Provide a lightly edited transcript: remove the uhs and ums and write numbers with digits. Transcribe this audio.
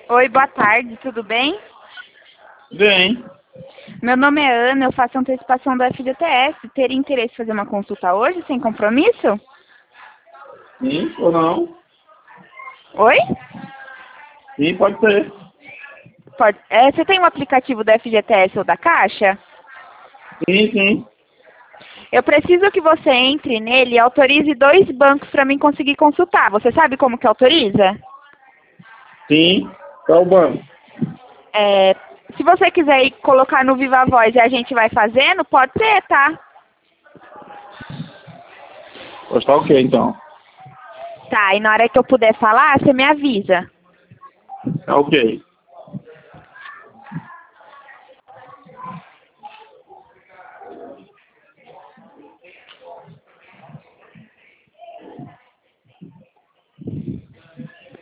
Oi, boa tarde, tudo bem? Bem, Meu nome é Ana, eu faço antecipação do FGTS. Teria interesse em fazer uma consulta hoje, sem compromisso? sim ou não? Oi? Sim, pode ser. Pode. Você tem um aplicativo do FGTS ou da Caixa? Sim, sim. Eu preciso que você entre nele e autorize 2 bancos para mim conseguir consultar. Você sabe como que autoriza? Sim. Qual o banco? É, se você quiser ir colocar no Viva Voz e a gente vai fazendo, pode ser, tá? Pois tá ok, então. Tá, e na hora que eu puder falar, você me avisa. Tá ok.